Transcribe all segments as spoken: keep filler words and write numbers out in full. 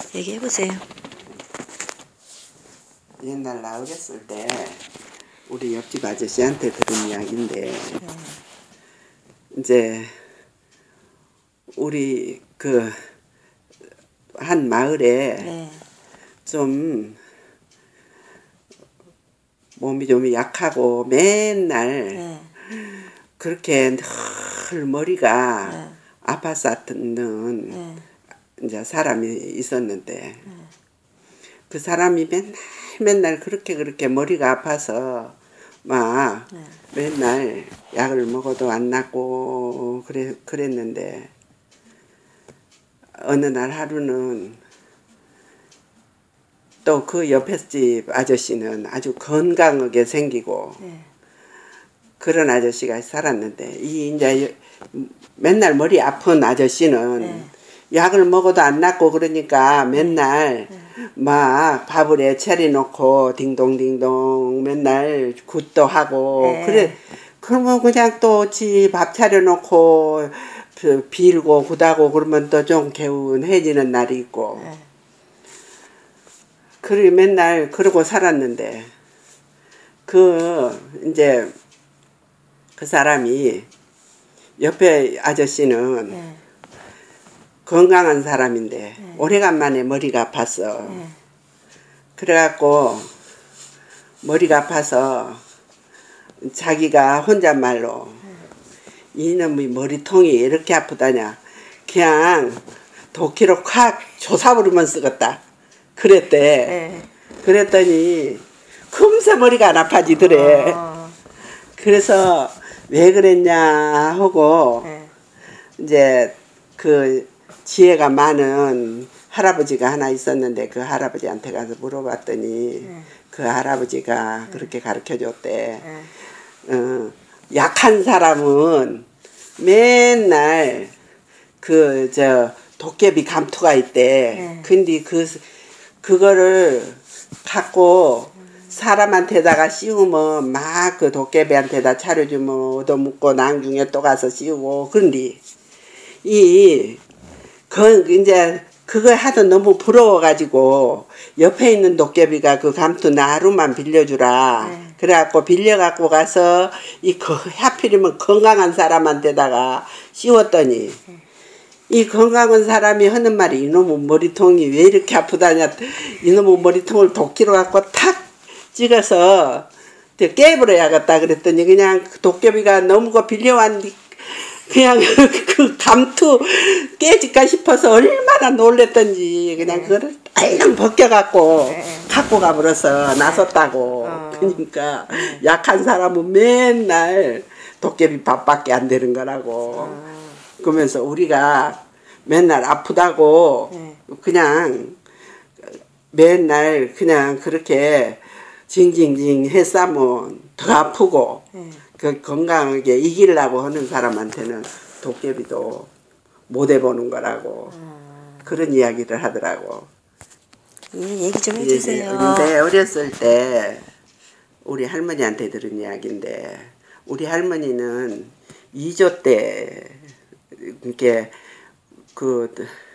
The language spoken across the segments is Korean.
얘기해보세요. 옛날 나 어렸을 때 우리 옆집 아저씨한테 들은 이야기인데 네. 이제 우리 그 한 마을에 네. 좀 몸이 좀 약하고 맨날 네. 그렇게 늘 머리가 네. 아팠었던 네. 이제 사람이 있었는데 그 사람이 맨날 맨날 그렇게 그렇게 머리가 아파서 막 네. 맨날 약을 먹어도 안 낫고 그래 그랬는데 어느 날 하루는 또 그 옆에 집 아저씨는 아주 건강하게 생기고 네. 그런 아저씨가 살았는데 이 이제 맨날 머리 아픈 아저씨는 네. 약을 먹어도 안 낫고 그러니까 맨날 네. 막 밥을 애 차려놓고 딩동딩동 맨날 굿도 하고 네. 그래 그러면 그냥 또 지 밥 차려놓고 빌고 굿하고 그러면 또 좀 개운해지는 날이 있고 네. 그래 맨날 그러고 살았는데 그 이제 그 사람이 옆에 아저씨는 네. 건강한 사람인데 네. 오래간만에 머리가 아팠어. 네. 그래갖고 머리가 아파서 자기가 혼잣말로 이놈의 머리통이 이렇게 아프다냐 그냥 도끼로 콱 조사부르면 쓰겄다 그랬대. 네. 그랬더니 금세 머리가 안 아파지더래. 어. 그래서 왜 그랬냐 하고 네. 이제 그 지혜가 많은 할아버지가 하나 있었는데 그 할아버지한테 가서 물어봤더니 네. 그 할아버지가 그렇게 가르쳐 줬대. 네. 어, 약한 사람은 맨날 그 저 도깨비 감투가 있대. 네. 근데 그 그거를 갖고 사람한테다가 씌우면 막 그 도깨비한테다 차려주면 얻어먹고 나중에 또 가서 씌우고 그런데 이 그 이제 그걸 하도 너무 부러워가지고 옆에 있는 도깨비가 그 감투 나 하루만 빌려주라. 네. 그래갖고 빌려갖고 가서 이 그 하필이면 건강한 사람한테다가 씌웠더니 이 건강한 사람이 하는 말이 이놈의 머리통이 왜 이렇게 아프다냐 이놈의 머리통을 도끼로 갖고 탁 찍어서 깨버려야겠다 그랬더니 그냥 도깨비가 너무 거 빌려왔 그냥 그 감투 깨질까 싶어서 얼마나 놀랬던지 그냥 그거를 딸랑 벗겨갖고 네. 갖고 가버려서 나섰다고. 어. 그러니까 약한 사람은 맨날 도깨비 밥밖에 안 되는 거라고. 어. 그러면서 우리가 맨날 아프다고 네. 그냥 맨날 그냥 그렇게 징징징 했싸면 더 아프고 네. 그 건강하게 이기려고 하는 사람한테는 도깨비도 못 해보는 거라고 어. 그런 이야기를 하더라고. 예, 얘기 좀 해주세요. 근데 어렸을 때 우리 할머니한테 들은 이야기인데 우리 할머니는 이조 때 이렇게 그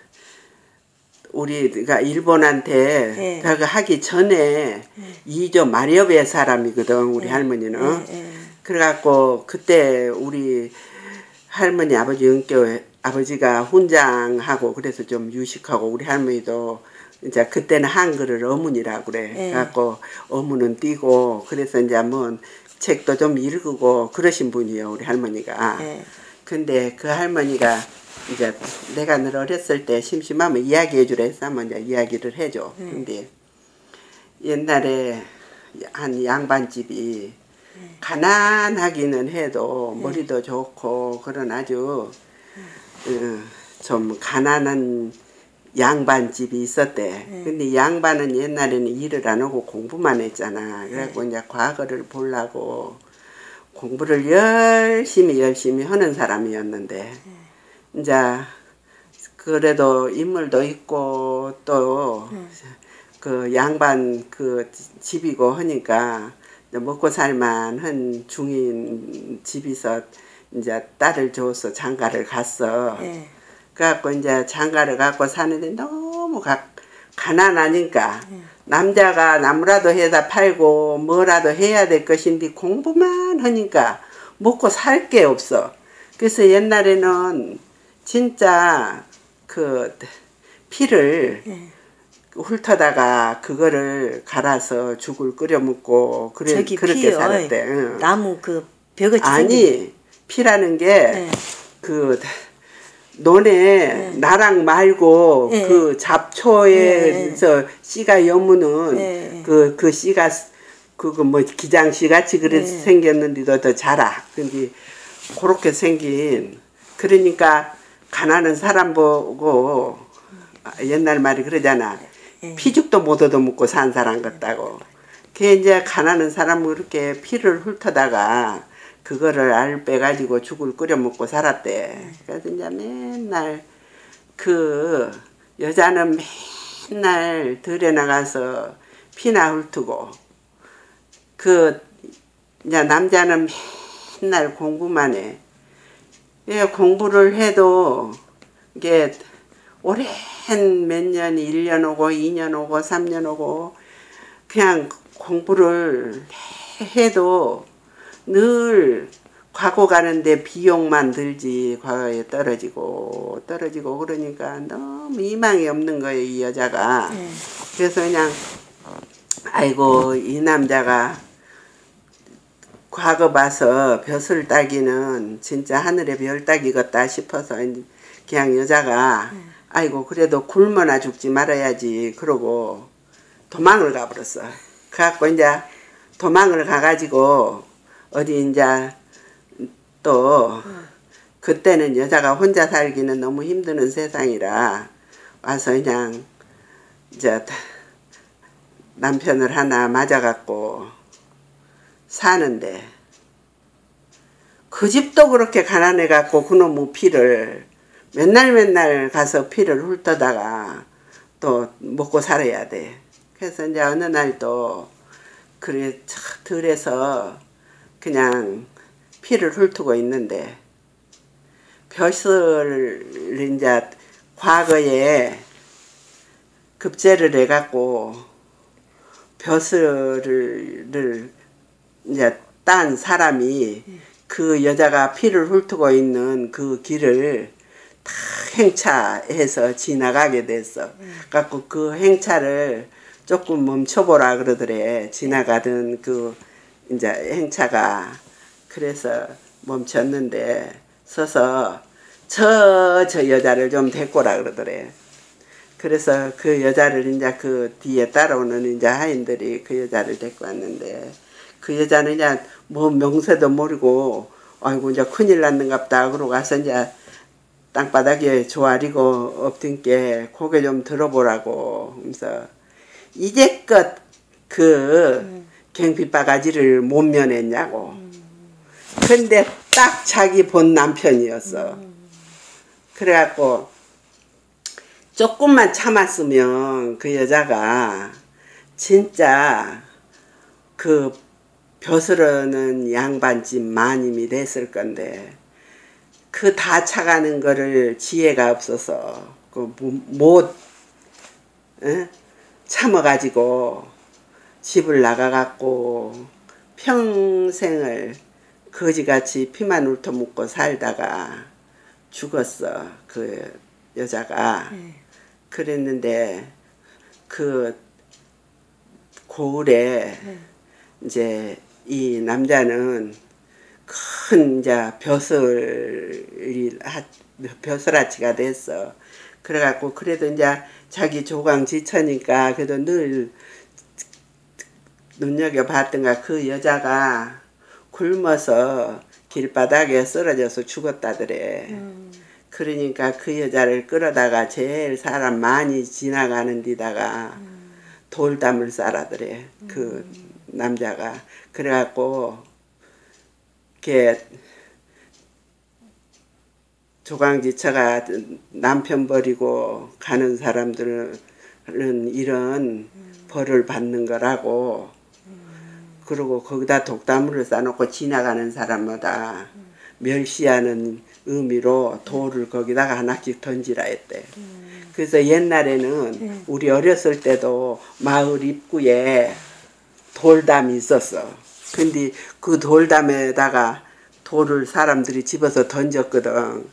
우리가 일본한테 네. 그거 하기 전에 네. 이조 마렵의 사람이거든 우리 네. 할머니는. 네. 네. 그래갖고 그때 우리 할머니 아버지 은교 아버지가 훈장하고 그래서 좀 유식하고 우리 할머니도 이제 그때는 한글을 어문이라고 그래. 네. 그래갖고 어문은 띄고 그래서 이제 뭐 책도 좀 읽고 그러신 분이에요 우리 할머니가. 네. 근데 그 할머니가 이제 내가 늘 어렸을 때 심심하면 이야기해 주라 했으면 이제 이야기를 해줘. 네. 근데 옛날에 한 양반집이 네. 가난하기는 해도 네. 머리도 좋고 그런 아주 어, 좀 가난한 양반집이 있었대. 네. 근데 양반은 옛날에는 일을 안 하고 공부만 했잖아. 그래갖고 네. 이제 과거를 보려고 공부를 열심히 열심히 하는 사람이었는데 네. 이제 그래도 인물도 있고 또 그 양반 그 집이고 하니까 먹고 살만한 중인 집에서 이제 딸을 줘서 장가를 갔어. 네. 그래갖고 이제 장가를 갖고 사는데 너무 가, 가난하니까 남자가 나무라도 해다 팔고 뭐라도 해야 될 것인데 공부만 하니까 먹고 살 게 없어. 그래서 옛날에는 진짜 그 피를 예. 훑어다가 그거를 갈아서 죽을 끓여 먹고 그래, 저기 그렇게 피요. 살았대. 응. 나무 그 벼같이 생긴. 아니 피라는 게 그 예. 논에 예. 나랑 말고 예. 그 잡초에서 예. 씨가 여무는 예. 그, 그 씨가 그거 뭐 기장씨 같이 그래서 예. 생겼는데도 더 자라. 근데 그렇게 생긴 그러니까 가난한 사람 보고 옛날 말이 그러잖아. 예. 피죽도 못 얻어먹고 산 사람 같다고. 그게 이제 가난한 사람은 그렇게 피를 훑어다가 그거를 알 빼가지고 죽을 끓여 먹고 살았대. 그래서 이제 맨날 그 여자는 맨날 들에 나가서 피나 훑고 그 이제 남자는 맨날 공부만 해. 예, 공부를 해도 이게 오랜 몇 년, 일 년 오고 이 년 오고 삼 년 오고 그냥 공부를 해도 늘 과거 가는데 비용만 들지 과거에 떨어지고 떨어지고 그러니까 너무 희망이 없는 거예요, 이 여자가. 예. 그래서 그냥 아이고 이 남자가 과거 봐서 벼슬 따기는 진짜 하늘의 별 따기겠다 싶어서 그냥 여자가 아이고 그래도 굶어나 죽지 말아야지 그러고 도망을 가버렸어. 그래갖고 이제 도망을 가가지고 어디 이제 또 그때는 여자가 혼자 살기는 너무 힘드는 세상이라 와서 그냥 이제 남편을 하나 맞아갖고 사는데 그 집도 그렇게 가난해갖고 그놈의 피를 맨날 맨날 가서 피를 훑어다가 또 먹고 살아야 돼. 그래서 이제 어느 날 또 그래 들에서 그냥 피를 훑고 있는데 벼슬을 이제 과거에 급제를 해갖고 벼슬을 이제 딴 사람이 그 여자가 피를 훑고 있는 그 길을 다 행차해서 지나가게 됐어. 갖고 그 행차를 조금 멈춰보라 그러더래. 지나가던 그 이제 행차가. 그래서 멈췄는데 서서 저, 저 여자를 좀 데리고 오라 그러더래. 그래서 그 여자를 이제 그 뒤에 따라오는 이제 하인들이 그 여자를 데리고 왔는데 그 여자는 이제 뭐 명세도 모르고 아이고 이제 큰일 났는갑다 그러고 가서 이제 땅바닥에 조아리고 엎든 게 고개 좀 들어보라고 하면서 이제껏 그 음. 경비바가지를 못 면했냐고. 음. 근데 딱 자기 본 남편이었어. 음. 그래갖고 조금만 참았으면 그 여자가 진짜 그 벼슬어는 양반집 마님이 됐을 건데 그 다 차가는 거를 지혜가 없어서 그 못 에? 참아가지고 집을 나가갖고 평생을 거지같이 피만 훑어먹고 살다가 죽었어. 그 여자가. 네. 그랬는데 그 고을에 네. 이제 이 남자는 큰 이제 벼슬이 벼슬아치가 됐어. 그래갖고 그래도 이제 자기 조강 지처니까 그래도 늘 눈여겨봤던가 그 여자가 굶어서 길바닥에 쓰러져서 죽었다더래. 음. 그러니까 그 여자를 끌어다가 제일 사람 많이 지나가는 데다가 음. 돌담을 싸라더래. 음. 그 남자가. 그래갖고 이렇게 조강지처가 남편 버리고 가는 사람들은 이런 음. 벌을 받는 거라고. 음. 그리고 거기다 독다물을 싸놓고 지나가는 사람마다 음. 멸시하는 의미로 돌을 거기다가 하나씩 던지라 했대. 음. 그래서 옛날에는 네. 우리 어렸을 때도 마을 입구에 돌담이 있었어. 근데 그 돌담에다가 돌을 사람들이 집어서 던졌거든.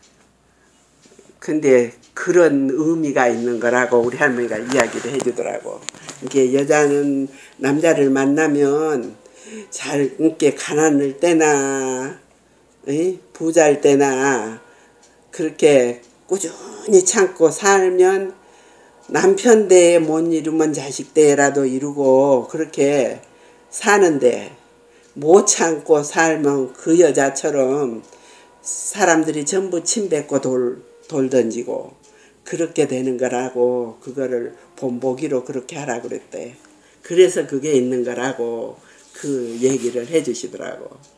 근데 그런 의미가 있는 거라고 우리 할머니가 이야기를 해주더라고. 이게 여자는 남자를 만나면 잘 이렇게 가난할 때나 에? 부자일 때나 그렇게 꾸준히 참고 살면 남편 대에 못 이루면 자식 대라도 이루고 그렇게 사는데 못 참고 살면 그 여자처럼 사람들이 전부 침뱉고 돌, 돌 던지고 그렇게 되는 거라고 그거를 본보기로 그렇게 하라고 그랬대. 그래서 그게 있는 거라고 그 얘기를 해 주시더라고.